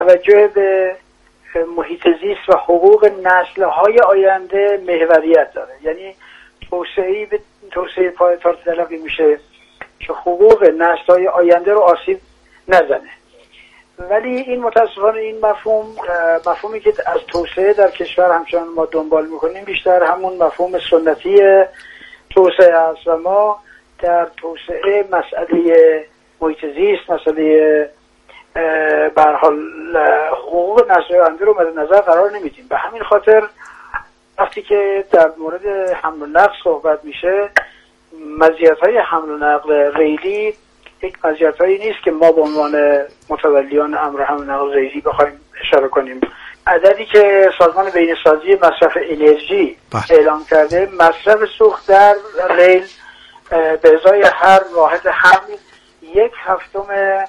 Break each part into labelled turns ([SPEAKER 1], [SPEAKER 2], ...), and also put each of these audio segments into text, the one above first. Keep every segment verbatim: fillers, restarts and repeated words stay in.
[SPEAKER 1] توجه به محیط زیست و حقوق نسل‌های آینده محوریت داره. یعنی توسعه به توسعه پایدار تلقی میشه که حقوق نسل‌های آینده رو آسیب نزنه. ولی این متاسفانه این مفهوم مفهومی که از توسعه در کشور همچنان ما دنبال میکنیم بیشتر همون مفهوم سنتی توسعه است و ما در توسعه مسئله محیط زیست، مسئله به هر حال حقوق نسل آینده رو مد نظر قرار نمیدیم. به همین خاطر وقتی که در مورد حمل و نقل صحبت میشه، مزیت‌های حمل و نقل ریلی یک مزیت‌هایی نیست که ما به عنوان متولیان امر حمل و نقل ریلی بخوایم اشاره کنیم. عددی که سازمان بین‌سازی مصرف انرژی اعلام کرده، مصرف سوخت در ریل به ازای هر واحد حمل یک هفتم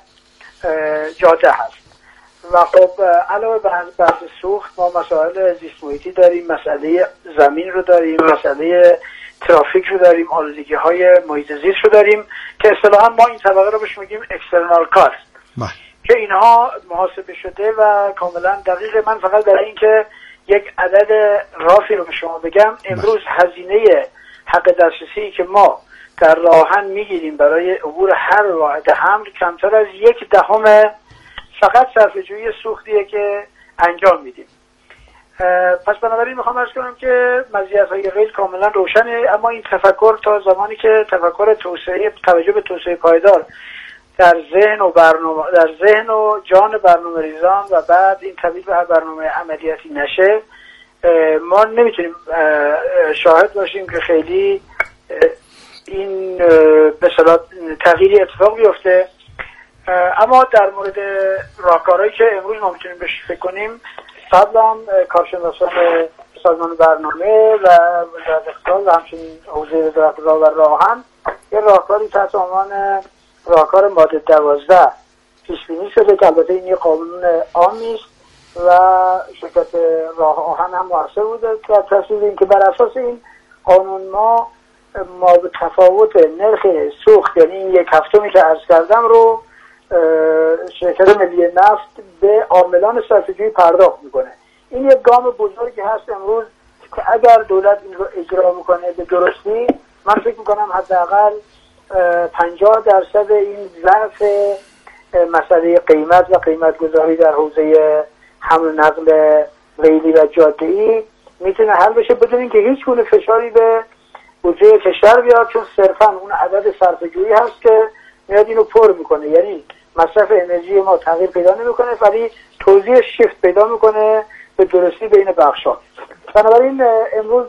[SPEAKER 1] جاده هست. و خب علاوه بر بحث سوخت ما مسائل زیست محیطی داریم، مسئله زمین رو داریم، مسئله ترافیک رو داریم، آلودگی های محیط زیست رو داریم که اصطلاحاً ما این طبقه رو بهش میگیم اکسترنال کاست که اینها محاسبه شده و کاملا دقیقه. من فقط برای اینکه یک عدد رافی رو به شما بگم، امروز هزینه حق دسترسی که ما در راهن میگیریم برای عبور هر واحد حمل کمتر از یک دهم فقط صرفه‌جویی سوختیه که انجام میدیم. پس بنابراین میخوام عرض کنم که مزیت‌های ریل کاملا روشنه، اما این تفکر تا زمانی که تفکر توسعه توجه به توسعه پایدار در ذهن و برنامه در ذهن و جان برنامه‌ریزان و بعد این تبدیل به برنامه عملیاتی نشه، ما نمیتونیم شاهد باشیم که خیلی این به اصطلاح تغییری اتفاق بیفته. اما در مورد راهکارهایی که امروز ما میتونیم بهش فکر کنیم، قبلا کارشناسان سازمان برنامه و وزارت اقتصاد و همچنین حوزه وزارت راه و راهن یه راهکاری تحت عنوان راهکار ماده دوازده پیش بینی شده که البته این یه قانون عامی است و شرکت راه آهن هم موثر بوده در تصویب این که بر اساس این قانون ما ما به تفاوت نرخ سوخت، یعنی این یک هفتمی که عرض کردم رو شرکت ملی نفت به عاملان صرفه‌جویی پرداخت میکنه. این یک گام بزرگی هست امروز که اگر دولت این رو اجرا میکنه به درستی، من فکر میکنم حداقل پنجاه درصد این ضعف مسئله قیمت و قیمت گذاری در حوزه حمل و نقل ریلی و جاده‌ای میتونه حل بشه بدون اینکه هیچ گونه فشاری به بودجه کشور بیاد، چون صرفا اون عدد صرفه‌جویی هست که میاد اینو پر میکنه. یعنی مصرف انرژی ما تغییر پیدا نمیکنه ولی توزیع شیفت پیدا میکنه به درستی بین بخش‌ها. بنابراین امروز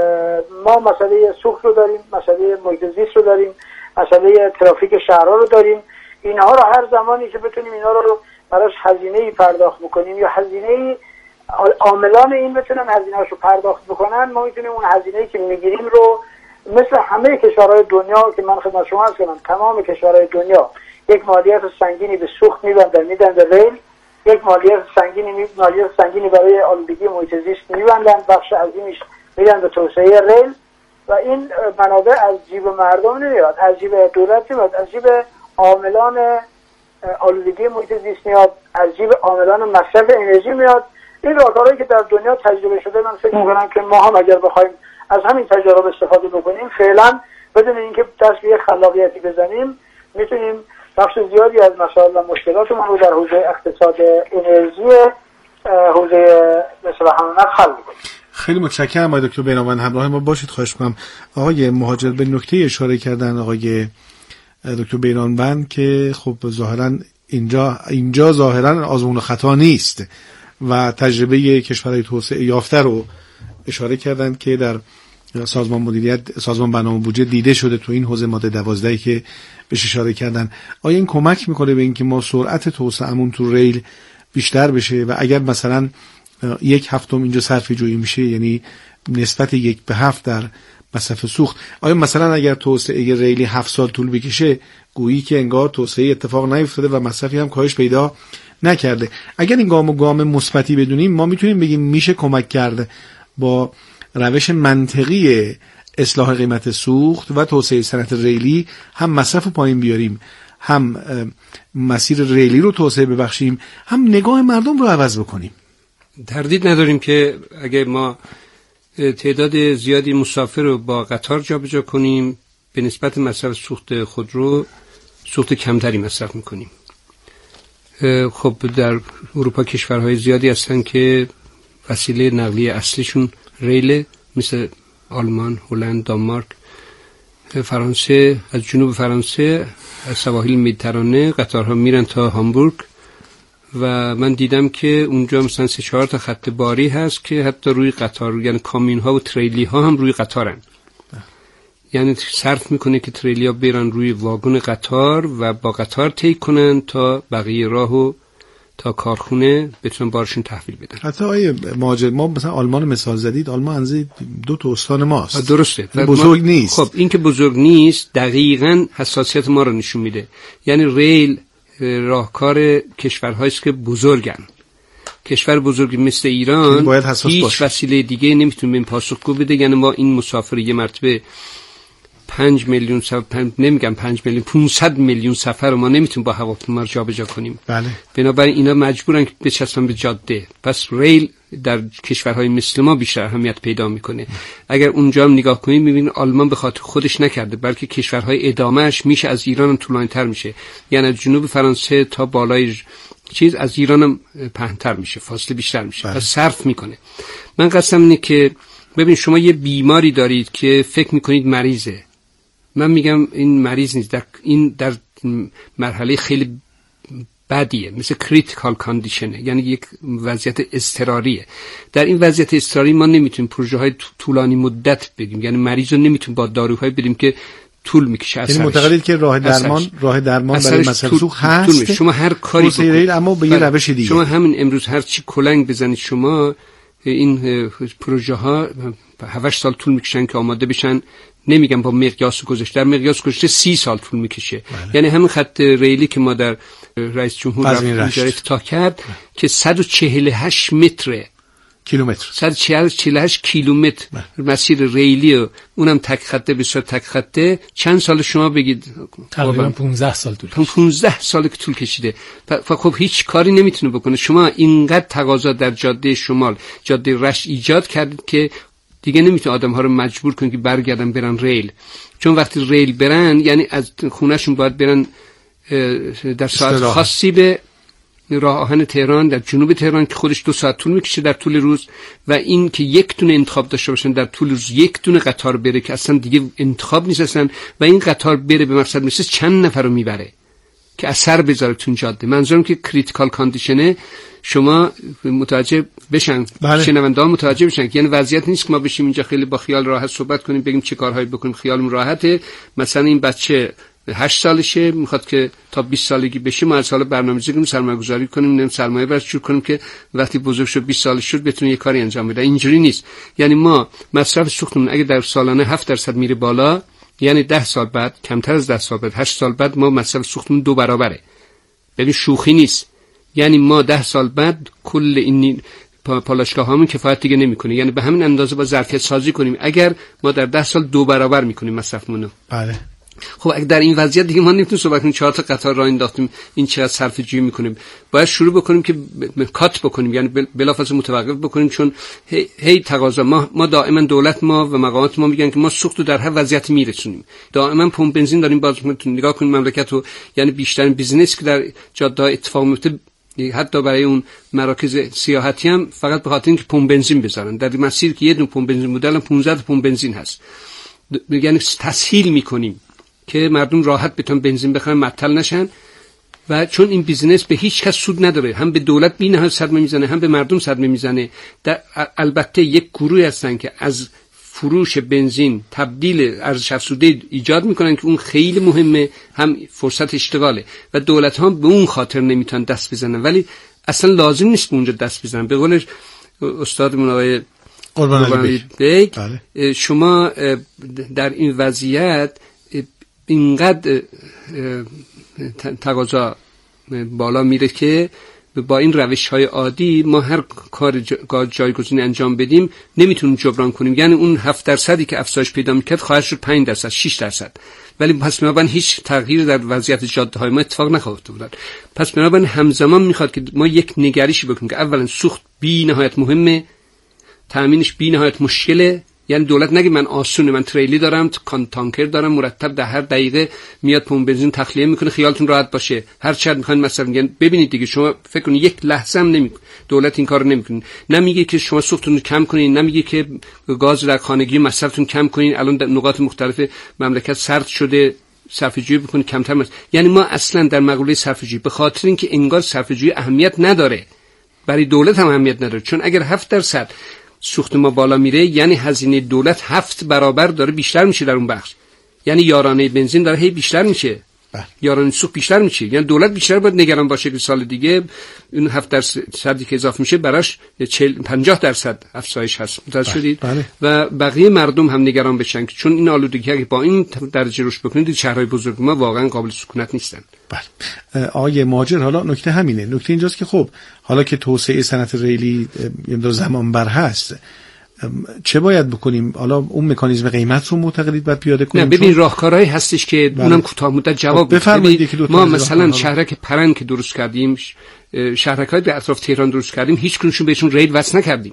[SPEAKER 1] ما مسئله سوخت رو داریم، مسئله محیط زیست رو داریم، مسئله ترافیک شهرها رو داریم. اینها رو هر زمانی که بتونیم اینا رو براش هزینه‌ای پرداخت بکنیم یا هزینه‌ای عاملان این بتونن هزینه‌اشو پرداخت بکنن، ما میتونیم اون هزینه‌ای که میگیریم رو مثل همه کشورهای دنیا که من خدمت شما عرض کردم، تمام کشورهای دنیا یک مالیات سنگینی به سوخت میبندن میدن به ریل، یک مالیات سنگینی می... مالیات سنگینی برای آلودگی محیط زیست میبندن، بخش عظیمیش میدن به توسعه ریل و این منابع از جیب مردم نمیاد، از جیب دولت نمیاد، از جیب عاملان آلودگی محیط زیست میاد، از جیب عاملان مصرف انرژی میاد. این راهکارهایی که در دنیا تجربه شده، من فکر می‌کنم که ما هم اگر بخوایم از همین تجارب استفاده بکنیم، فعلا بدون اینکه دست به یک خلاقیتی بزنیم میتونیم بخش زیادی از مسائل و مشکلاتمون رو در حوزه اقتصاد انرژی حوزه مثلا همون حل بکنیم.
[SPEAKER 2] خیلی متشکرم آقای دکتر بینانوند، همراه ما باشید. خواهش می‌کنم. آقای مهاجر به نکته اشاره کردن آقای دکتر بینانوند که خب ظاهرا اینجا اینجا ظاهرا آزمون خطا نیست و تجربه کشورهای توسعه یافته رو اشاره کردند که در سازمان مدیریت سازمان برنامه بودجه دیده شده تو این حوزه ماده دوازده که بهش اشاره کردن. آیا این کمک میکنه به اینکه ما سرعت توسعه‌مون تو ریل بیشتر بشه و اگر مثلا یک هفتم اینجا صرفه جویی میشه، یعنی نسبت یک به هفت در مصرف سوخت، آیا مثلا اگر توسعه ریلی هفت سال طول بکشه گویی که انگار توسعه اتفاق نیفتاده و مصرفی هم کاهش پیدا نکرده؟ اگر این گام و گام مثبتی بدونیم، ما میتونیم بگیم میشه کمک کرده با روش منطقی اصلاح قیمت سوخت و توسعه صنعت ریلی هم مصرف پایین بیاریم، هم مسیر ریلی رو توسعه ببخشیم، هم نگاه مردم رو عوض بکنیم.
[SPEAKER 3] تردید نداریم که اگه ما تعداد زیادی مسافر رو با قطار جابجا کنیم، به نسبت مصرف سوخت خودرو سوخت کمتری مصرف میکنیم. خب در اروپا کشورهای زیادی هستن که وسیله نقلیه اصلیشون ریله، مثل آلمان، هلند، دانمارک، فرانسه. از جنوب فرانسه از سواحل مدیترانه قطارها میرن تا هامبورگ و من دیدم که اونجا مثلا سه چهار تا خط باری هست که حتی روی قطار، یعنی کامیون ها و تریلی ها هم روی قطارن. یعنی صرف میکنه که تریلی ها برن روی واگن قطار و با قطار طی کنن تا بقیه راهو تا کارخونه بتونن بارشون تحویل بدن.
[SPEAKER 2] حتی آیه مهاجر، ما مثلا آلمان مثال زدید، آلمان انزه دو تا استان ماست.
[SPEAKER 3] درسته.
[SPEAKER 2] بزرگ نیست.
[SPEAKER 3] خب این که بزرگ نیست دقیقاً حساسیت ما رو نشون میده. یعنی ریل راهکار کشورهایی است که بزرگن. کشور بزرگی مثل ایران هیچ باشه. وسیله دیگه نمیتونه این پاسخگو بده. یعنی ما این مسافر یه مرتبه پنج میلیون سفر پنج نمیگم پنج میلیون پانصد میلیون سفر رو ما نمیتونیم با هواپیما جابجا کنیم.
[SPEAKER 2] بله.
[SPEAKER 3] بنابراین اینا مجبورن که بچسبن به جاده. پس ریل در کشورهای مثل ما بیشتر اهمیت پیدا میکنه. اگر اونجا هم نگاه کنید میبینید آلمان به خاطر خودش نکرده، بلکه کشورهای ادامهش میشه از ایران هم طولانی‌تر میشه. یعنی از جنوب فرانسه تا بالای چیز از ایران هم پهن‌تر میشه، فاصله بیشتر میشه. بله. پس صرف میکنه. من قصدم اینه که ببین شما یه بیماری دارید که فکر میکنید مریضه. من میگم این مریض نیست، در این در مرحله خیلی بدیه، مثل کریتیکال کاندیشنه، یعنی یک وضعیت اضطراریه. در این وضعیت اضطراری ما نمیتونیم پروژه های طولانی مدت بگیم، یعنی مریض رو نمیتونیم با داروهای بدیم که طول میکشه اثرش.
[SPEAKER 2] یعنی معتقدید که راه درمان اثرش. راه درمان برای مسئله سوخت هست.
[SPEAKER 3] شما هر کاری
[SPEAKER 2] بکنید اما به یه روش دیگه.
[SPEAKER 3] شما همین امروز هر چی کلنگ بزنید شما این پروژه ها هشت سال طول میکشن که آماده بشن. نمیگم با مقیاس گذشته، در مقیاس گذشته سی سال طول میکشه. بله. یعنی همین خط ریلی که ما در رئیس جمهور اینجا افتتاح کرد بله. که صد و چهل و هشت متر
[SPEAKER 2] کیلومتر
[SPEAKER 3] صد و چهل و هشت کیلومتر بله. مسیر ریلی و اونم تک خطه به صورت تک خطه. چند سال شما بگید؟
[SPEAKER 4] تقریبا پانزده سال طول
[SPEAKER 3] کشیده. پانزده سال که طول کشیده. خب هیچ کاری نمیتونه بکنه. شما اینقدر تقاضا در جاده شمال، جاده رشت ایجاد کردید که دیگه نمیتونه آدم ها رو مجبور کنه که برگردن برن ریل. چون وقتی ریل برن یعنی از خونهشون باید برن در ساعت خاصی به راه آهن تهران در جنوب تهران که خودش دو ساعت طول میکشه در طول روز، و این که یک دونه انتخاب داشته باشن در طول روز یک دونه قطار بره که اصلا دیگه انتخاب نیست اصلا، و این قطار بره به مقصد میرسه چند نفر رو میبره که اثر بذاره تو جاده. منظورم که کریتیکال کاندیشنه شما متوجه بشن،
[SPEAKER 2] بله.
[SPEAKER 3] شنونده‌ها متوجه بشن. یعنی وضعیت نیست که ما بشیم اینجا خیلی با خیال راحت صحبت کنیم بگیم چه کارهایی بکنیم خیالمون راحته. مثلا این بچه هشت سالشه میخواد که تا بیست سالگی بشه، ما از حالا برنامه‌ریزی کنیم، سرمایه‌گذاری کنیم، نیم سرمایه براش جور کنیم که وقتی بزرگ شد بیست سالش شد بتونه یه کاری انجام بده. اینجوری نیست. یعنی ما مصرف سوختمون اگه در سالانه هفت درصد میره بالا، یعنی ده سال بعد، کمتر از ده سال بعد، هشت سال بعد ما مصرف سوختمون دو برابره. ببین شوخی نیست. یعنی ما ده سال بعد کل این پالایشگاه هامون کفایت دیگه نمیکنه. یعنی به همین اندازه با ظرفیت سازی کنیم اگر ما در ده سال دو برابر میکنیم مصرفمون رو.
[SPEAKER 2] بله.
[SPEAKER 3] خب اگه در این وضعیت دیگه ما نمیتونیم صحبت کنیم چهار تا قطار راه انداختیم این چقدر صرفه جویی میکنیم. باید شروع بکنیم که کات بکنیم، یعنی بلافاصله متوقف بکنیم، چون هی, هی تقاضا ما ما دائما دولت ما و مقامات ما میگن که ما سوخت رو در هر وضعیتی میرسونیم. دائما پمپ بنزین داریم باز میتونیم نگاه کنیم مملکت رو، یعنی بیشترین بیزینس که در جاده اتفاق میفته حتی برای اون مراکز سیاحتی هم فقط به خاطر اینکه پمپ بنزین بذارن در مسیر که یه دونه پمپ بنزین مدل پانزده پمپ بنزین هست. یعنی تسهیل میکنیم که مردم راحت بتونن بنزین بخرن، معطل نشن. و چون این بیزینس به هیچ کس سود نداره، هم به دولت بی‌نهایت صدمه میزنه، هم به مردم صدمه میزنه. در البته یک گروه هستن که از فروش بنزین تبدیل ارزش افزوده ایجاد میکنن که اون خیلی مهمه، هم فرصت اشتغاله و دولت ها به اون خاطر نمیتونن دست بزنن، ولی اصلا لازم نیست به اونجا دست بزنن. به قول استادمون آقای قربان بیگ، شما در این وضعیت اینقدر تقاضا بالا میره که با این روش های عادی ما هر کار جایگزین انجام بدیم نمیتونیم جبران کنیم. یعنی اون هفت درصدی که افزایش پیدا میکرد خواهد شد پنج درصد، شش درصد. ولی پس بنابراین هیچ تغییر در وضعیت جاده‌های ما اتفاق نخواهد افتاد. پس بنابراین همزمان میخواد که ما یک نگرشی بکنیم که اولا سوخت بی نهایت مهمه، تامینش بی نهایت مشکله. یعنی دولت نگه من آسونه، من تریلی دارم، تانکر دارم، مرتب در هر دقیقه میاد پمپ بنزین تخلیه میکنه، خیالتون راحت باشه، هر چقدر میخواین مصرف کنید. ببینید دیگه شما فکر کنید یک لحظه هم نمی دولت این کارو نمیکنه. نمیگه که شما سوختتون رو کم کنین، نمیگه که گاز در خانگی مصرفتون کم کنین، الان در نقاط مختلف مملکت سرد شده، صرفه‌جویی بکنید کمتر مصرف. یعنی ما اصلا در مقوله صرفه‌جویی به خاطر اینکه انگار صرفه‌جویی اهمیت نداره، برای دولت هم اهمیت نداره، چون اگر هفت درصد سوخت ما بالا میره یعنی هزینه دولت هفت برابر داره بیشتر میشه در اون بخش، یعنی یارانه بنزین داره هی بیشتر میشه، یارانه سوخت بیشتر میشه، یعنی دولت بیشتر باید نگران باشه که سال دیگه این هفت درصدی که اضافه میشه براش پنجاه درصد افزایش هست. متوجه شدید؟ و بقیه مردم هم نگران بشن که چون این آلودگی که با این درجه رشد بکنید شهرهای بزرگ ما واقعا قابل سکونت نیستن.
[SPEAKER 2] بله. آقای مهاجر، حالا نکته همینه. نکته اینجاست که خب حالا که توسعه صنعت ریلی یه زمان بر هست، چه باید بکنیم؟ حالا اون مکانیزم قیمت رو معتقدید باید پیاده کنیم؟
[SPEAKER 3] نه ببین راهکارهایی هستش که بله. اونم کوتاه مدت جواب
[SPEAKER 2] بفرمایید.
[SPEAKER 3] ما مثلا شهرک پرند که درست کردیم، شهرک‌های به اطراف تهران درست کردیم، هیچ کنشون بهشون ریل وصل نکردیم.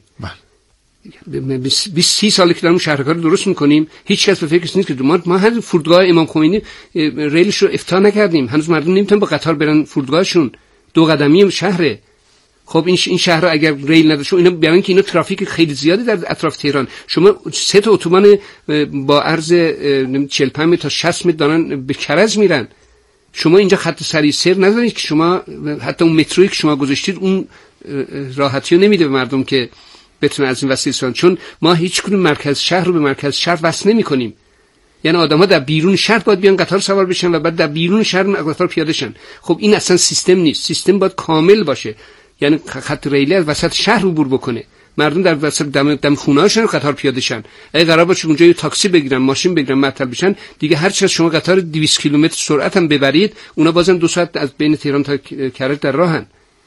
[SPEAKER 3] بله. بیست سی ساله که داریم شهرک‌ها رو درست می‌کنیم، هیچ کس به فکرش نیست که ما ما هر فرودگاه امام خمینی ریلش رو افتتاح نکردیم. هنوز مردم نمیتونن با قطار برن فرودگاهشون، دو قدمی شهره. خب این این شهر رو اگر ریل نداشت، اینا بیان که اینا ترافیک خیلی زیادی در اطراف تهران، شما سه تا اتوبان با عرض چهل و پنج متر تا شصت متر دارن به کرج میرن، شما اینجا خط سریع سیر ندارید که شما حتی اون مترویی که شما گذاشتید اون راحتی رو نمیده به مردم که بتونن از این وسیله استفاده، چون ما هیچ کدوم مرکز شهر رو به مرکز شهر وصل نمی‌کنیم. یعنی آدم‌ها در بیرون شهر باید بیان قطار سوار بشن و بعد در بیرون شهر قطار پیاده شن. خب این اصلا سیستم نیست. سیستم باید کامل باشه، یعنی خط ریلی از وسط شهر عبور بکنه، مردم در وسط دم دم خونه‌هاشون قطار پیاده شن. اگه قرار باشه اونجا یه تاکسی بگیرن، ماشین بگیرن، معطل بشن، دیگه هر چه شما قطار دویست کیلومتر سرعت هم ببرید، اونا بازم دو ساعت از بین تهران تا کرج در راهن.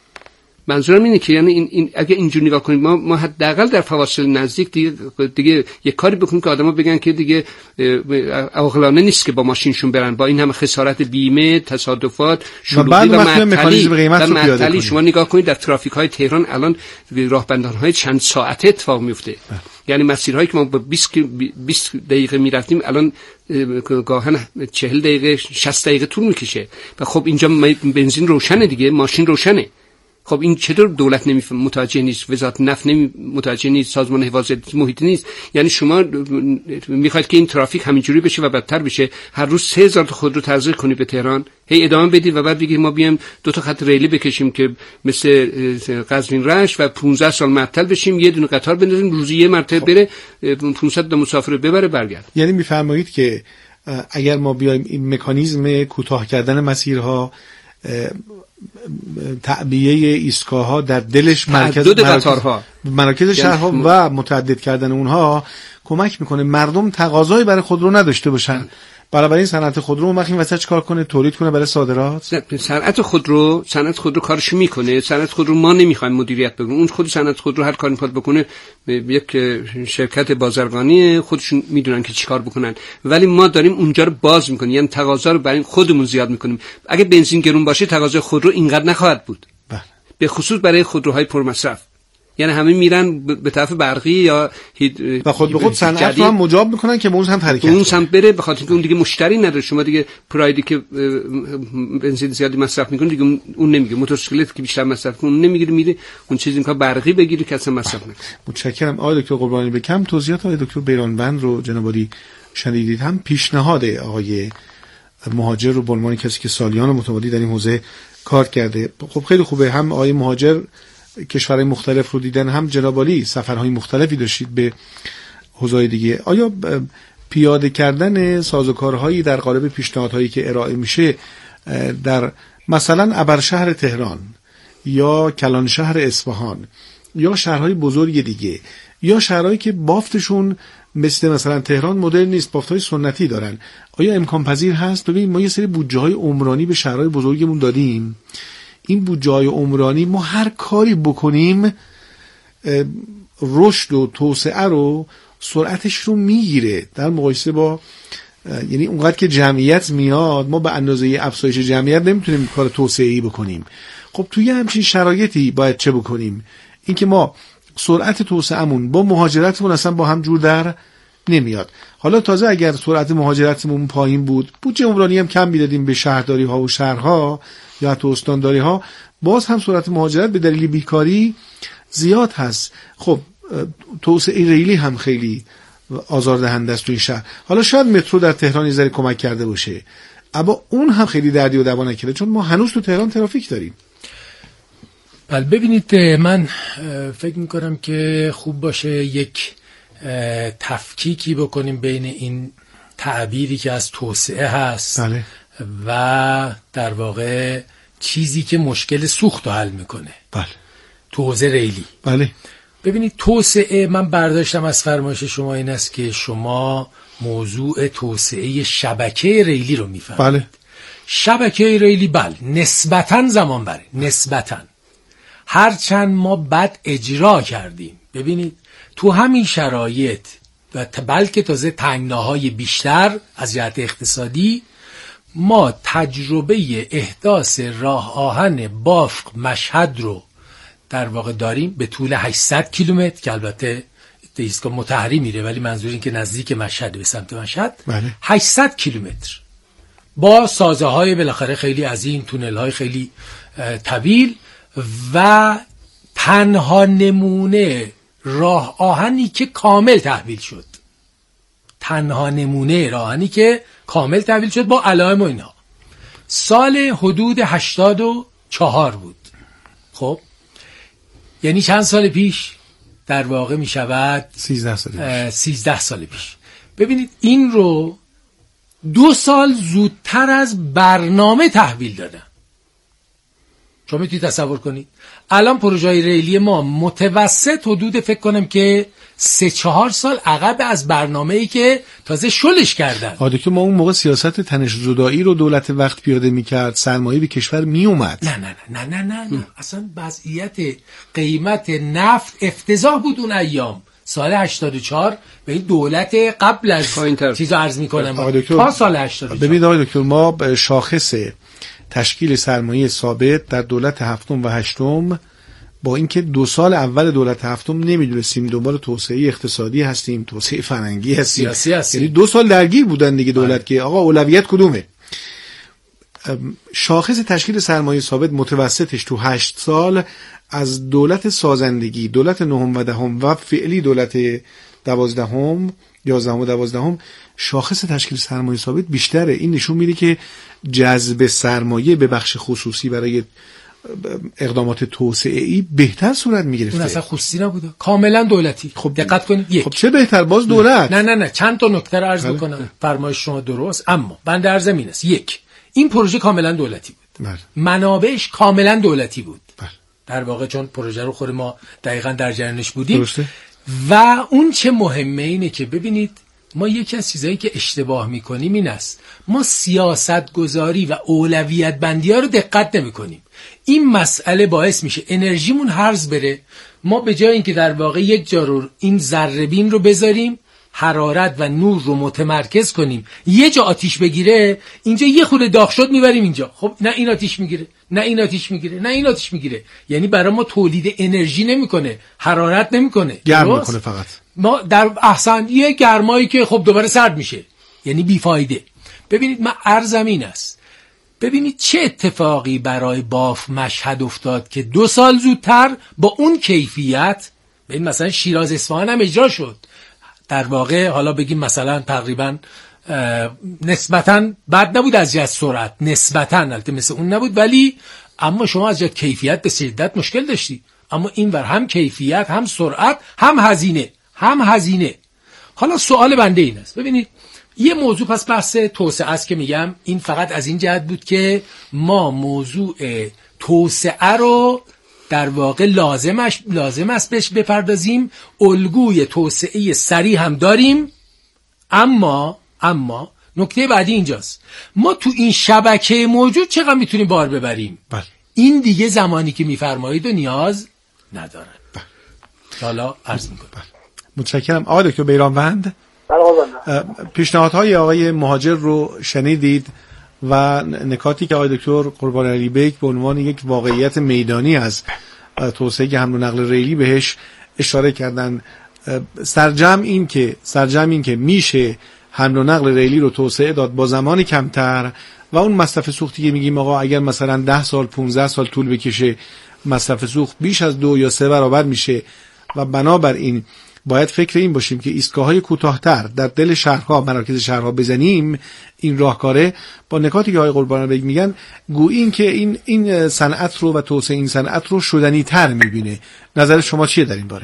[SPEAKER 3] منظورم اینه که یعنی این, این اگه اینجوری نگاه کنیم، ما ما حداقل در فواصل نزدیک دیگه دیگه یک کاری بکنیم که آدما بگن که دیگه عاقلانه نیست که با ماشینشون برن، با این همه خسارت بیمه، تصادفات، شلوغی و معطلی. معطلی شما نگاه کنید در ترافیک های تهران الان راهبندان های چند ساعته اتفاق میفته. یعنی مسیرهایی که ما با بیست دقیقه میرفتیم الان گاهن چهل دقیقه شصت دقیقه طول میکشه. و خب اینجا بنزین روشنه دیگه، ماشین روشنه. خب این چطور دولت نمیفهم، متوجه نیست، وزارت نفت نمی متوجه نیست، سازمان حفاظت محیطی نیست؟ یعنی شما میخواید که این ترافیک همینجوری بشه و بدتر بشه، هر روز سه هزار تا خودرو تزریق کنید به تهران، هی ادامه بدید و بعد بگید ما بیایم دو تا خط ریلی بکشیم که مثل قزوین رشت و پانزده سال معطل بشیم، یه دونه قطار بندازیم روزی یه مرتبه بره پانصد تا مسافر ببره برگرد.
[SPEAKER 2] یعنی میفرمایید که اگر ما بیایم این مکانیزم کوتاه کردن مسیرها، تعبیه ایستگاه‌ها در دلش مرکز
[SPEAKER 3] قطارها،
[SPEAKER 2] مراکز شهرها و متعدد کردن اونها کمک میکنه مردم تقاضایی برای خودرو نداشته باشن. بنابراین صنعت خودرو اون وقت این وسط چیکار کنه؟ تولید کنه برای صادرات.
[SPEAKER 3] صنعت خودرو صنعت خودرو کارش میکنه. صنعت خودرو ما نمیخوایم مدیریت بکنیم، اون خود صنعت خودرو هر کاری میخواد بکنه، یک شرکت بازرگانی خودشون میدونن که چیکار بکنن، ولی ما داریم اونجا رو باز میکنیم، یعنی تقاضا رو برای خودمون زیاد میکنیم. اگه بنزین گرون باشه تقاضای خودرو اینقدر نخواهد بود. بله. به خصوص برای خودروهای پرمصرف، یعنی همه میرن به طرف برقی یا هید...
[SPEAKER 2] و خود به خود صنعت رو هم مجاب میکنن که به اون هم حرکت
[SPEAKER 3] اون هم بره، به خاطر اینکه اون دیگه مشتری نداره. شما دیگه پرایدی که بنزین زیادی مصرف میکنه دیگه اون نمیگه، موتورسیکلت که بیشتر مصرف کنه اون نمیگیره، میره اون چیزی اینکه برقی بگیره که اصلا مصرف نکنه.
[SPEAKER 2] متشکرم آقای دکتر قربانی. به کم توضیحات آقای دکتر بیرانوند رو جناب عالی شنیدید. هم پیشنهاد آقای مهاجر رو به عنوان کسی که سالیان متمادی در این حوزه کار کرده، خب خیلی خوبه. هم آقای مهاجر کشورهای مختلف رو دیدن، هم جناب عالی سفرهای مختلفی داشتید به حوزه‌های دیگه. آیا پیاده کردن سازوکارهایی در قالب پیشنهادهایی که ارائه میشه در مثلا ابرشهر تهران یا کلانشهر اصفهان یا شهرهای بزرگ دیگه یا شهرهایی که بافتشون مثل مثلا تهران مدرن نیست، بافت‌های سنتی دارن، آیا امکان پذیر هست؟ ببینید ما یه سری بودجه‌های عمرانی به شهرهای بزرگمون دادیم، این بودجه‌های عمرانی ما هر کاری بکنیم رشد و توسعه رو سرعتش رو میگیره در مقایسه با یعنی اونقدر که جمعیت میاد ما به اندازه افزایش جمعیت نمیتونیم کار توسعه‌ای بکنیم. خب توی همچین شرایطی باید چه بکنیم؟ اینکه ما سرعت توسعه‌مون با مهاجرتمون اصلا با هم جور در نمیاد. حالا تازه اگر سرعت مهاجرتمون پایین بود، بودجه عمرانی هم کم میدادیم به شهرداری ها و شهرها یا حتی استانداری ها، باز هم سرعت مهاجرت به دلیل بیکاری زیاد هست. خب توسعه ریلی هم خیلی آزاردهنده است تو این شهر. حالا شاید مترو در تهران یه ذره کمک کرده باشه، اما اون هم خیلی دردی و دوا نکرده، چون ما هنوز تو تهران ترافیک داریم.
[SPEAKER 4] بله ببینید، من فکر میکنم که خوب باشه یک تفکیکی بکنیم بین این تعبیری که از توسعه هست
[SPEAKER 2] بله.
[SPEAKER 4] و در واقع چیزی که مشکل سوخت رو حل میکنه.
[SPEAKER 2] بله.
[SPEAKER 4] تو حوزه ریلی.
[SPEAKER 2] بله.
[SPEAKER 4] ببینید توسعه، من برداشتم از فرمایش شما این است که شما موضوع توسعه شبکه ریلی رو میفهمید.
[SPEAKER 2] بله.
[SPEAKER 4] شبکه ریلی بله نسبتاً زمان بره، نسبتاً هرچند ما بد اجرا کردیم. ببینید تو همین شرایط و بلکه تازه تنگناهای بیشتر از جهت اقتصادی، ما تجربه احداث راه آهن بافق مشهد رو در واقع داریم به طول هشتصد کیلومتر که البته ایستگاه مطهری میره، ولی منظور این که نزدیک مشهد به سمت مشهد.
[SPEAKER 2] بله.
[SPEAKER 4] هشتصد کیلومتر با سازه های بالاخره خیلی عظیم، تونل های خیلی طویل و تنها نمونه راه آهنی که کامل تحویل شد، تنها نمونه راه آهنی که کامل تحویل شد با علائم و اینها سال حدود هشتاد و چهار بود. خب یعنی چند سال پیش در واقع می شود
[SPEAKER 2] سیزده سال پیش.
[SPEAKER 4] سیزده سال پیش. ببینید این رو دو سال زودتر از برنامه تحویل دادن. شما میتونید تصور کنید الان پروژه ریلی ما متوسط حدود فکر کنم که سه چهار سال عقب از برنامه‌ای که تازه شلش کردن.
[SPEAKER 2] آده که ما اون موقع سیاست تنش زدایی رو دولت وقت پیاده میکرد، سرمایه به کشور میومد.
[SPEAKER 4] نه نه نه نه نه نه, نه. اصلا وضعیت قیمت نفت افتضاح بود اون ایام سال هشتاد و چهار به این دولت قبل از چیزو عرض میکنم تا سال هشتاد و چهار.
[SPEAKER 2] ببینید آقای دکتر، ما شاخص تشکیل سرمایه ثابت در دولت هفتم و هشتم با اینکه دو سال اول دولت هفتم نمیدونستیم دنبال توسعه اقتصادی هستیم، توسعه فرهنگی هستیم،
[SPEAKER 4] سیاسی هستیم،
[SPEAKER 2] یعنی دو سال درگیر بودن دیگه دولت که آقا اولویت کدومه. شاخص تشکیل سرمایه ثابت متوسطش تو هشت سال از دولت سازندگی، دولت نهم و دهم و فعلی دولت دوازدهم، یازدهم و دوازدهم شاخص تشکیل سرمایه ثابت بیشتره. این نشون میده که جذب سرمایه به بخش خصوصی برای اقدامات توسعه‌ای بهتر صورت میگرفته.
[SPEAKER 4] اون اصلا خصوصی نبوده، کاملا دولتی.
[SPEAKER 2] خب
[SPEAKER 4] دقت کنید. یک.
[SPEAKER 2] خب چه بهتر باز دولت.
[SPEAKER 4] نه نه نه چند تا نکته رو عرض بکنم. فرمایش شما درست، اما بند عرض این است: یک، این پروژه کاملا دولتی بود.
[SPEAKER 2] بله.
[SPEAKER 4] منابعش کاملا دولتی بود.
[SPEAKER 2] بله.
[SPEAKER 4] در واقع چون پروژه رو خود ما دقیقاً در جریانش بودیم.
[SPEAKER 2] درسته.
[SPEAKER 4] و اون چه مهمه اینه که ببینید ما یکی از چیزایی که اشتباه میکنیم این است: ما سیاست گذاری و اولویت بندی ها رو دقت نمی کنیم. این مسئله باعث میشه انرژیمون هرز بره. ما به جای اینکه در واقع یک جا رو این ذره بین رو بذاریم، حرارت و نور رو متمرکز کنیم، یه جا آتیش بگیره، اینجا یه خورده داغ شد میبریم اینجا، خب نه این آتیش میگیره، نه این آتیش میگیره، نه این آتیش میگیره. یعنی برای ما تولید انرژی نمیکنه، حرارت نمیکنه،
[SPEAKER 2] گرم میکنه فقط.
[SPEAKER 4] ما در احسن یه گرمایی که خب دوباره سرد میشه، یعنی بیفایده. ببینید من عرضم این است، ببینید چه اتفاقی برای باف مشهد افتاد که دو سال زودتر با اون کیفیت، ببین مثلا شیراز اصفهان هم اجرا شد. در واقع حالا بگیم مثلا تقریبا نسبتاً بد نبود از جهت سرعت، نسبتاً البته مثل اون نبود، ولی اما شما از جهت کیفیت به شدت مشکل داشتی. اما اینور هم کیفیت، هم سرعت، هم هزینه، هم هزینه. حالا سوال بنده این است، ببینید یه موضوع پس بحث توسعه است که میگم این فقط از این جهت بود که ما موضوع توسعه رو در واقع لازمش لازم است بهش بپردازیم. الگوی توسعه سریع هم داریم، اما اما نکته بعدی اینجاست: ما تو این شبکه موجود چقدر میتونیم بار ببریم؟
[SPEAKER 2] بله.
[SPEAKER 4] این دیگه زمانی که میفرمایید و نیاز ندارن.
[SPEAKER 2] بله.
[SPEAKER 4] حالا عرض میکنم.
[SPEAKER 2] بله. متشکرم. آقای دکتر بیرانوند. پیشنهادهای آقای مهاجر رو شنیدید و نکاتی که آقای دکتر قربان علی بیک به عنوان یک واقعیت میدانی از توسعه حمل و نقل ریلی بهش اشاره کردن. سرجم این که سرجم این که میشه حمل و نقل ریلی رو توسعه داد با زمان کمتر و اون مصرف سوختی که میگیم آقا اگر مثلا ده سال پانزده سال طول بکشه مصرف سوخت بیش از دو یا سه برابر میشه و بنابراین باید فکر این باشیم که ایستگاه‌های کوتاه‌تر در دل شهرها مراکز شهرها بزنیم. این راهکاره با نکاتی که آقای قربان بیگ میگن گویی این که این این صنعت رو و توسعه این صنعت رو شدنی‌تر میبینه. نظر شما چیه در این باره؟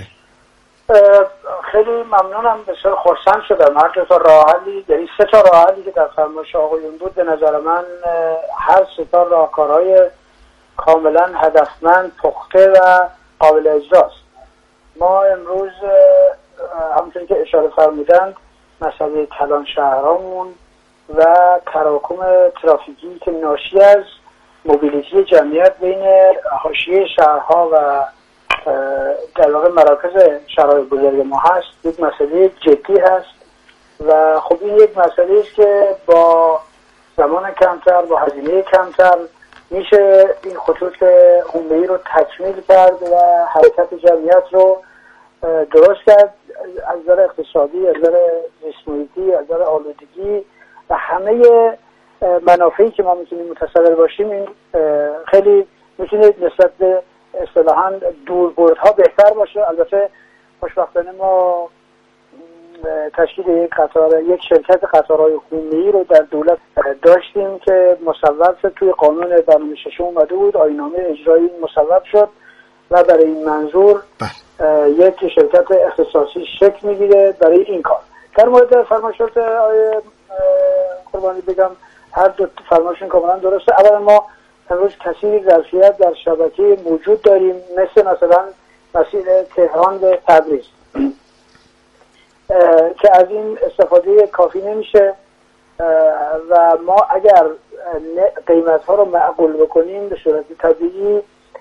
[SPEAKER 1] خیلی ممنونم، بسیار خرسند شدم. هر دو تا راه حلی، یعنی سه تا راه حلی که در فرمایش آقایون بود، به نظر من هر سه تا راهکارهای کاملا هدفمند، پخته و قابل اجراست. ما امروز همونطوری که اشاره فرمودند مسئله کلان شهرامون و تراکم ترافیکی که ناشی از موبیلیتی جمعیت بین حاشیه شهرها و در واقع مراکز شهرهای بزرگ ما هست، یک مسئله جدی هست و خب این یک مسئله است که با زمان کمتر، با هزینه کمتر میشه این خطوط حومه‌ای رو تکمیل کرد و حرکت جمعیت رو درست کرد از نظر اقتصادی، از نظر زیست محیطی، از نظر آلودگی و همه منافعی که ما میتونیم متصور باشیم. این خیلی میتونه نسبت به اصطلاحاً دوربردها بهتر باشه. البته خوشبختانه ما تشکیل یک قطار یک شرکت قطارهای حومه‌ای رو در دولت داشتیم که مصوب شد، توی قانون برنامه ششم اومده بود، آیین‌نامه اجرایی مصوب شد و برای این منظور یک شرکت اختصاصی شکل میگیره برای این کار. در مورد فرمایشات آقای قربانی بگم هر دو فرمایشون کاملا درسته. اولا ما امروز کثیر ظرفیت در شبکه موجود داریم، مثل مثلا مسیر تهران به تبریز که از این استفاده کافی نمیشه و ما اگر قیمت ها رو معقول بکنیم به صورت طبیعی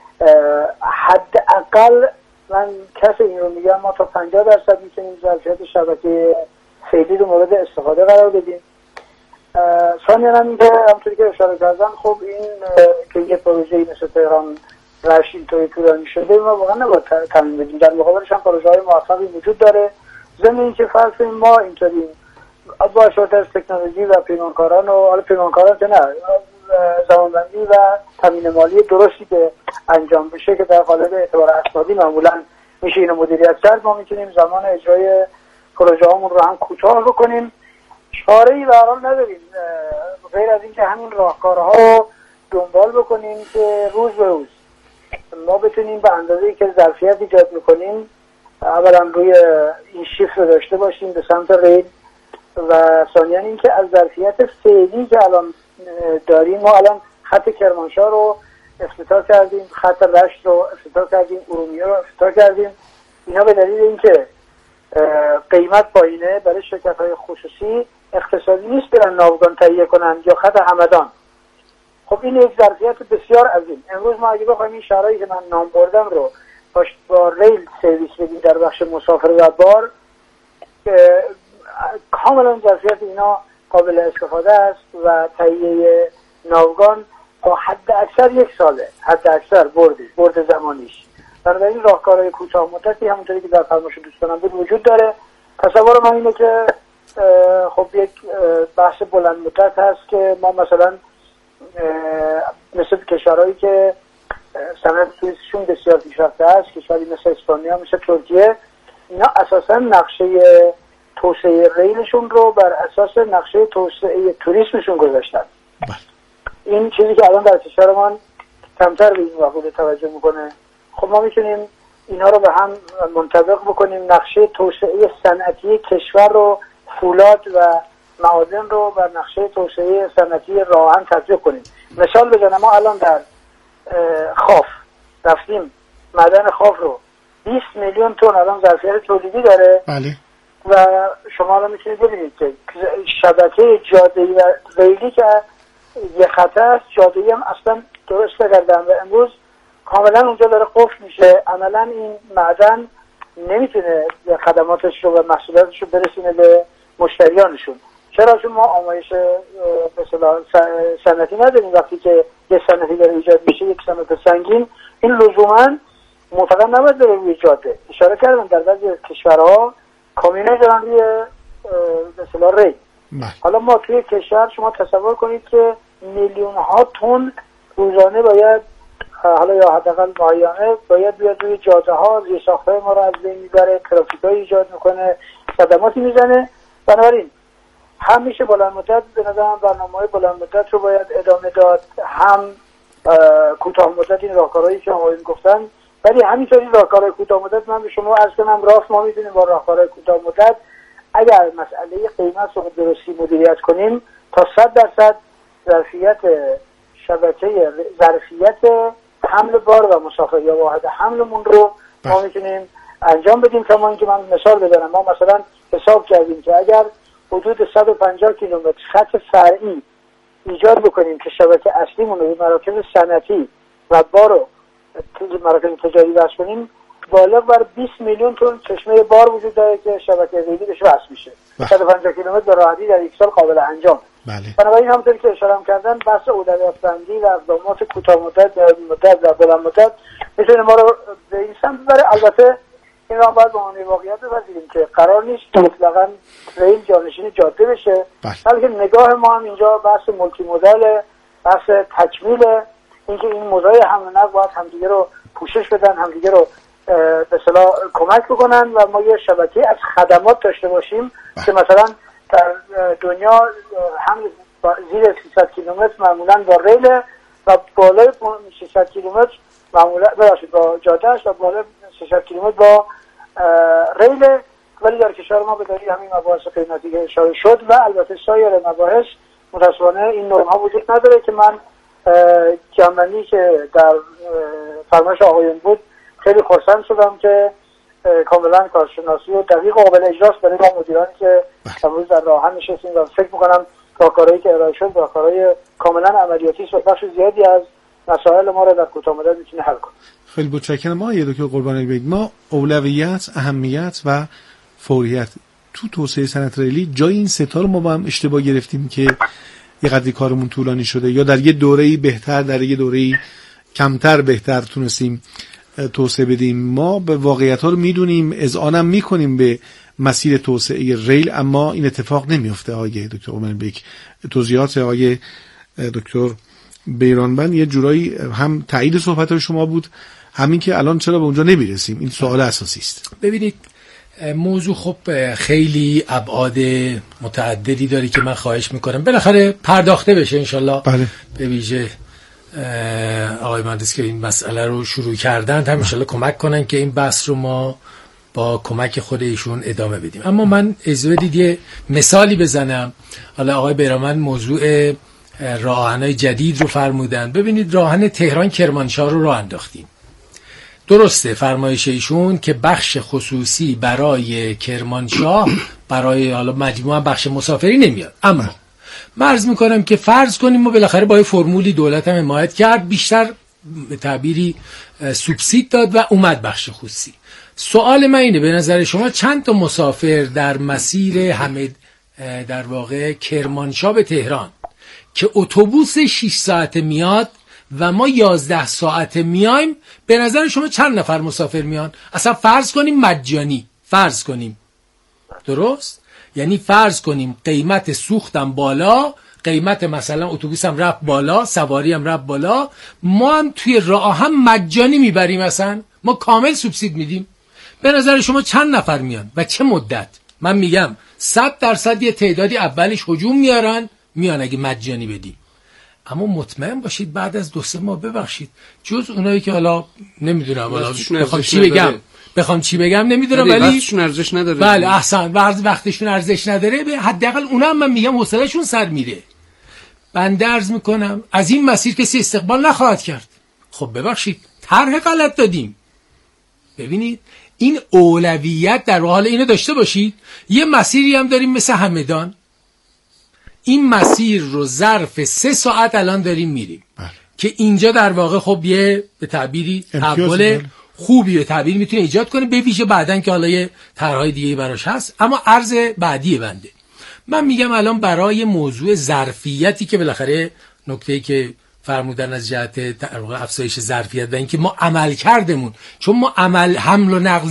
[SPEAKER 1] حداقل، من کسی این رو میگم، ما تا پنجاه درصد میتونیم ظرفیت شبکه فعلی رو مورد استفاده قرار بدیم. ثانیاً هم اینکه همونطوری که اشاره کردن خب این که یه پروژه‌ای مثل تهران رشت اینطوری طولانی شده ما واقعا نباید تمیم بدیم. در مقابلش هم پروژه‌های موفقی وجود داره. ضمن اینکه فرض ما اینطوری با شرط از تکنولوژی و پیمانکاران و حالا پیمانکاران که نه زمانبندی و تامین مالی درستی که انجام بشه که در قالب اعتبار اسنادی معمولا میشه اینو مدیریت کرد، ما میتونیم زمان اجرای پروژه هامون رو هم کوتاه بکنیم. چاره‌ای به هر حال نداریم غیر از اینکه همین راهکارها رو دنبال بکنیم که روز به روز ما بتونیم به اندازه‌ای که ظرفیت ایجاد میکنیم اولا روی این شیفت رو داشته باشیم به سمت ریل و ثانیاً اینکه از ظرفیت فعلی که الان داریم، ما الان خط کرمانشاه رو افتتاح کردیم، خط رشت رو افتتاح کردیم، ارومیه رو افتتاح کردیم. اینا به دلیل اینکه قیمت پایینه برای شرکت‌های خصوصی اقتصادی نیست برن ناوگان تهیه کنن یا خط همدان. خب این یک ظرفیت بسیار عظیم. امروز ما اگه بخوایم این شهرهایی که من نام بردم رو با ریل سرویس بدیم در بخش مسافر و بار، کاملا ظرفیت اینا قابل استفاده است و تهیه ناوگان تا حد اکثر یک ساله، حد اکثر بردش برد زمانیش. بنابراین راهکارهای کوتاه مدتی همونطوری که در فرمایش دوستانم بود وجود داره. تصور من اینه که خب یک بحث بلند مدت هست که ما مثلا مثل کشورهایی که صنعت توریستیشون بسیار پیشرفته است، کشوری مثل اسپانیا، مثل ترکیه، اینا اساسا نقشه توسعه ریلشون رو بر اساس نقشه توسعه توریسمشون گذاشتن. این چیزی که الان در کشورمان کمتر به این موضوع توجه میکنه. خب ما میتونیم اینا رو به هم منطبق بکنیم، نقشه توسعه صنعتی کشور رو، فولاد و معادن رو بر نقشه توسعه صنعتی راهن تطبیق کنیم. مثال بزنم، ما الان در خاف رفتیم، معدن خاف رو بیست میلیون تن الان ظرفیت تولیدی داره. بله. و شما الان میتونید ببینید که شبکه جاده‌ای و ریلی که یه خط است، جاده‌ای هم اصلا درست کردن و امروز کاملا اونجا داره قفل میشه. عملا این معدن نمیتونه خدماتش رو و محصولاتش رو برسونه به مشتریانشون. چرا؟ چون ما آمایش مثلا صنعتی نداریم. وقتی که یه صنعتی داره ایجاد میشه، یک صنعت سنگین، این لزوما فقط نباید بره روی جاده. اشاره کردم در بعضی کشورها کامیونه دارن روی مثلا ری. حالا ما توی کشور شما تصور کنید که میلیون ها تن روزانه باید، حالا یا حداقل ماهیانه باید بیاد روی جاده ها، زیر ساخت‌های ما رو از بین میبره، ترافیک‌های ایجاد میکنه، صدماتی میزنه. بنابراین هم میشه بلند مدت به نظرم برنامه‌های بلند مدت رو باید ادامه داد، هم کوتاه مدت این راهکارهایی که آقایون گفتن. ولی همینطوری راهکارهای کوتاه مدت من به شما عرض کنم راست ما می‌دونیم با راهکارهای کوتاه مدت اگر مسئله قیمت رو درستی مدیریت کنیم تا صد درصد ظرفیت شبکه ظرفیت حمل بار و مسافر یا واحد حملمون رو ما میتونیم انجام بدیم. کما اینکه من مثال بزنم، ما مثلا حساب کردیم که اگر حدود صد و پنجاه کیلومتر خط فرعی ایجاد بکنیم که شبکه اصلیمون رو مراکز صنعتی و بار رو مراکز تجاری وصل کنیم، بالغ بر بیست میلیون تن چشمه بار وجود داره که شبکه ریلی بهش وصل میشه. صد و پنجاه کیلومتر به راحتی در یک سال قابل انجام.
[SPEAKER 2] بله.
[SPEAKER 1] بنابراین همونطوری که اشاره کردن بحث اولویت بندی و اقدامات کوتاه مدت و مدت و بلند مدت میتونه ما رو به این سمت ببره. البته این را باید با عنوان واقعیت بپذیریم که قرار نیست مطلقاً ریل جانشین جاده بشه، بلکه نگاه ما هم اینجا بحث مولتی مدل، بحث تکمیل، اینکه این موضوع حمل و نقل باید همدیگه رو پوشش بدن، همدیگه رو به اصطلاح کمک بکنن و ما یه شبکه از خدمات داشته باشیم که مثلا در دنیا هم زیر سیصد کیلومتر معمولا با ریل و بالای ششصد کیلومتر معمولا ببخشید با جادهش و بالای ششصد کیلومتر با ریل. ولی در کشور ما به دلیل همین مباحث قیمتی که اشاره شد و البته سایر مباحث متأسفانه این نرم ها وجود نداره که من جنبندی که در فرمایش آقایون بود خیلی خرسند شدم که کاملا کارشناسی و دقیق قابل اجراست برای ما مدیرانی که امروز در راهن نشستیم و فکر میکنم راهکارهایی که ارائه شد راهکارهای کاملا عملیاتی است و بخش زیادی از مسائل ما رو در کوتاه مدت میتونه حل کنه.
[SPEAKER 2] خیلی متشکرم. ما یه دکتر قربانی بگید، ما اولویت، اهمیت و فوریت تو توسعه صنعت ریلی جای این سه تا رو ما با هم اشتباه گرفتیم که یه قدری کارمون طولانی شده یا در یه دوره‌ای بهتر در یه دوره‌ای کمتر بهتر تونستیم توسعه بدیم. ما به واقعیت‌ها رو میدونیم، اذعانم میکنیم به مسیر توسعه ریل، اما این اتفاق نمیفته. آقای دکتر قربانی بگید توضیحات آقای دکتر بیرانبند یه جورایی هم تایید صحبت شما بود، همین که الان چرا به اونجا نمیرسیم، این سوال اساسی است.
[SPEAKER 4] ببینید موضوع خب خیلی ابعاد متعددی داره که من خواهش میکنم بالاخره پرداخته بشه انشالله.
[SPEAKER 2] بله.
[SPEAKER 4] به ویژه آقای مهندس که این مسئله رو شروع کردن هم انشالله کمک کنن که این بحث رو ما با کمک خود ایشون ادامه بدیم. اما من اجازه بدید یه مثالی بزنم. حالا آقای بیرانبند موضوع راهنای جدید رو فرمودن. ببینید راهن تهران کرمانشاه رو راه انداختیم. درسته فرمایش ایشون که بخش خصوصی برای کرمانشاه برای حالا مجموعه بخش مسافری نمیاد، اما من عرض میکنم که فرض کنیم ما بالاخره با یه فرمولی دولت هم حمایت کرد، بیشتر به تعبیری سوبسید داد و اومد بخش خصوصی. سوال من اینه به نظر شما چند تا مسافر در مسیر حمید در واقع کرمانشاه به تهران که اتوبوس شش ساعته میاد و ما یازده ساعته میایم، به نظر شما چند نفر مسافر میان؟ اصلا فرض کنیم مجانی، فرض کنیم درست؟ یعنی فرض کنیم قیمت سوختم بالا، قیمت مثلا اتوبوسم رفت بالا، سواریم رفت بالا، ما هم توی راه هم مجانی میبریم، اصلا ما کامل سوبسید میدیم. به نظر شما چند نفر میان و چه مدت؟ من میگم صد درصد یه تعدادی اولش هجوم میارن میان اگه مجانی بدیم، اما مطمئن باشید بعد از دو سه ماه ببخشید جز اونایی که حالا نمیدونم حالا بخوام چی بگم بخوام چی بگم نمیدونم ولی
[SPEAKER 3] وقتشون ارزش نداره.
[SPEAKER 4] بله احسن، وقتشون ارزش نداره، به حداقل اونا هم من میگم حوصله‌شون سر میره. بنده عرض میکنم از این مسیر کسی استقبال نخواهد کرد. خب ببخشید طرح غلط دادیم. ببینید این اولویت در حال اینو داشته باشید. یه مسیری هم داریم مثل همدان، این مسیر رو ظرف سه ساعت الان داریم میریم بله. که اینجا در واقع خب یه به تعبیری تحول خوبی به تعبیر میتونه ایجاد کنه، به ویژه بعدن که حالا یه طرحهای دیگه براش هست. اما عرض بعدی بنده من میگم الان برای موضوع ظرفیتی که بالاخره نکته‌ای که فرمودن از جهت در واقع افزایش ظرفیت و اینکه ما عمل کردمون، چون ما عمل حمل و نقل